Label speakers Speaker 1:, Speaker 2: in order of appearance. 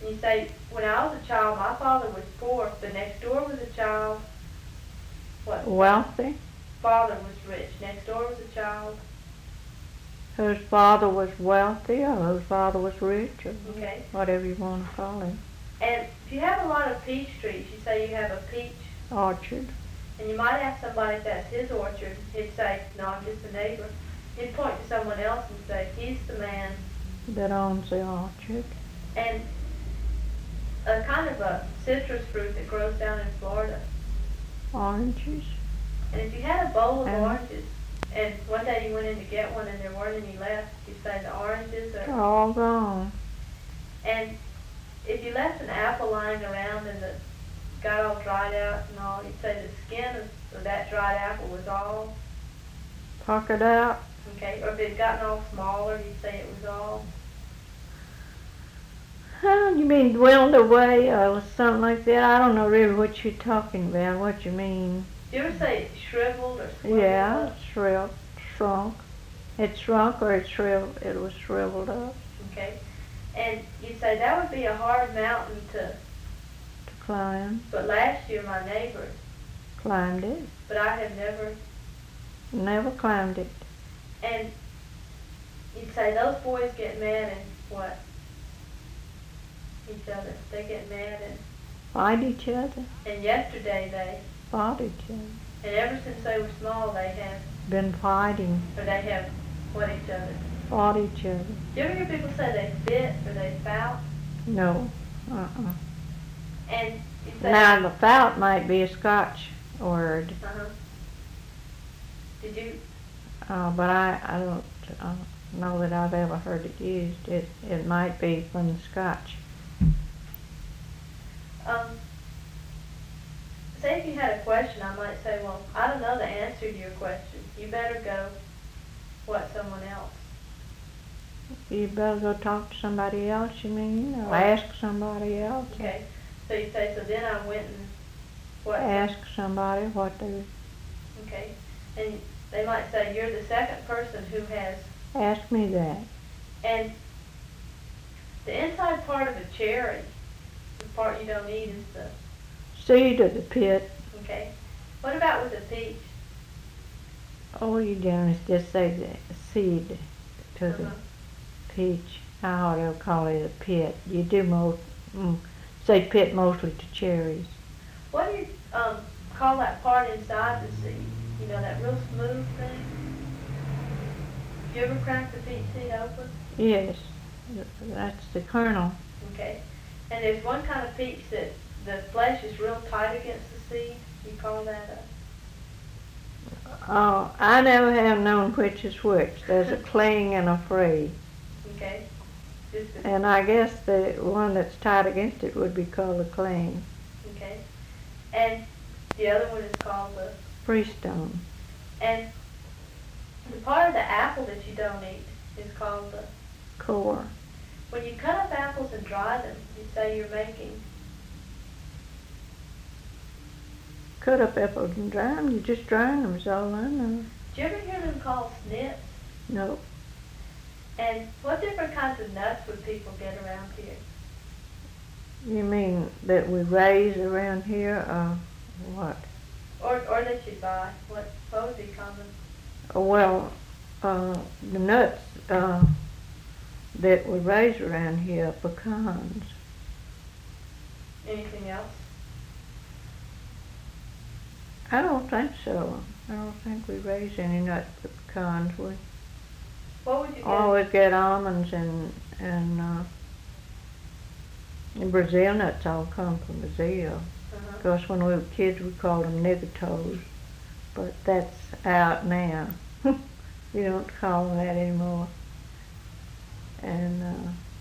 Speaker 1: And you say, when I was a child, my father was poor, but next door was a child, what?
Speaker 2: Wealthy?
Speaker 1: Father was rich. Next door was a child.
Speaker 2: Whose father was wealthy or whose father was rich or
Speaker 1: Okay.
Speaker 2: whatever you want to call it.
Speaker 1: And if you have a lot of peach trees, you say you have a peach
Speaker 2: Orchard.
Speaker 1: and you might ask somebody if that's his orchard. He'd say, no, I'm just a neighbor. He'd point to someone else and say, he's the man.
Speaker 2: That owns the orchard.
Speaker 1: And a kind of a citrus fruit that grows down in Florida.
Speaker 2: Oranges.
Speaker 1: And if you had a bowl of oranges, and one day you went in to get one and there weren't any left, you say the oranges are...
Speaker 2: They're all gone.
Speaker 1: And if you left an apple lying around and it got all dried out and all, you'd say the skin of that dried apple was all...
Speaker 2: Puckered out.
Speaker 1: Okay, or if it had gotten all smaller, you'd say it was all...
Speaker 2: You mean dwindled away or something like that? I don't know really what you're talking about, what you mean.
Speaker 1: Do you ever say it shriveled or shrunk?
Speaker 2: Yeah, shrunk. It shrunk or it was shriveled up.
Speaker 1: Okay. And you'd say that would be a hard mountain to
Speaker 2: Climb.
Speaker 1: But last year my neighbor
Speaker 2: Climbed it.
Speaker 1: But I have
Speaker 2: Never climbed it.
Speaker 1: And you'd say those boys get mad and what? Each other. They get mad
Speaker 2: Fight each other.
Speaker 1: and yesterday they,
Speaker 2: Fought each other.
Speaker 1: and ever since they were small they have,
Speaker 2: Been fighting.
Speaker 1: or they have what each other.
Speaker 2: Fought each other.
Speaker 1: Do you ever hear people say they bit or they fout?
Speaker 2: No.
Speaker 1: And you say,
Speaker 2: Now the fout might be a Scotch word,
Speaker 1: uh-huh. Did you,
Speaker 2: but I don't know that I've ever heard it used. It might be from the Scotch.
Speaker 1: say if you had a question, I might say, well, I don't know the answer to your question. You better go, someone else.
Speaker 2: You better go talk to somebody else, you mean? Or
Speaker 1: Right.
Speaker 2: ask somebody else?
Speaker 1: Okay. So you say, so then I went and what?
Speaker 2: Ask somebody what they...
Speaker 1: Okay. And they might say, you're the second person who has,
Speaker 2: Ask me that.
Speaker 1: and the inside part of a cherry, the part you don't eat is the,
Speaker 2: Seed of the pit.
Speaker 1: okay. What about with a peach?
Speaker 2: All you do is just say the seed to the
Speaker 1: Uh-huh.
Speaker 2: peach. I ought to call it a pit. You do say pit mostly to cherries.
Speaker 1: What do you call that part inside the seed? You know, that real smooth thing? You ever crack the peach seed open?
Speaker 2: Yes, that's the kernel.
Speaker 1: Okay. And there's one kind of peach that the flesh is real tight against the seed. You call that
Speaker 2: Oh, I never have known which is which. There's a cling and a free.
Speaker 1: okay? Just a,
Speaker 2: And I guess the one that's tied against it would be called a cling.
Speaker 1: okay. And the other one is called the,
Speaker 2: Freestone.
Speaker 1: and the part of the apple that you don't eat is called the,
Speaker 2: Core.
Speaker 1: when you cut up apples and dry them, you say you're making,
Speaker 2: Cut up apples and dry them. You just dry them is all I know.
Speaker 1: do you ever hear them called snips?
Speaker 2: No.
Speaker 1: And what different kinds of nuts would people get around here?
Speaker 2: You mean that we raise around here or what?
Speaker 1: Or that you buy? What would be common?
Speaker 2: Well, the nuts that we raise around here are pecans.
Speaker 1: Anything else?
Speaker 2: I don't think so. I don't think we raise any nuts but pecans. We
Speaker 1: What would you get?
Speaker 2: always get almonds and Brazil nuts all come from Brazil.
Speaker 1: Uh-huh.
Speaker 2: Of course, when we were kids, we called them nigger toes, but that's out now. You don't call them that anymore. And